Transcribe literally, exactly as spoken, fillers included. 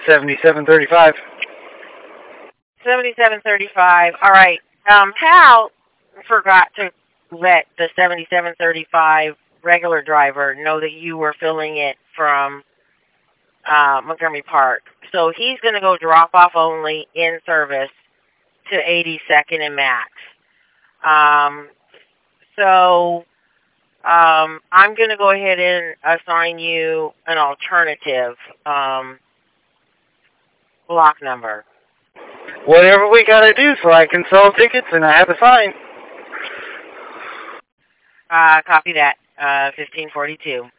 seventy-seven thirty-five. seventy-seven thirty-five. All right. Um, Pal forgot to let the seventy-seven thirty-five regular driver know that you were filling it from uh, Montgomery Park. So he's going to go drop off only in service to eighty-second and Max. Um, so um, I'm going to go ahead and assign you an alternative um, block number. Whatever we gotta do so I can sell tickets and I have a sign. Uh, copy that. Uh, fifteen forty-two.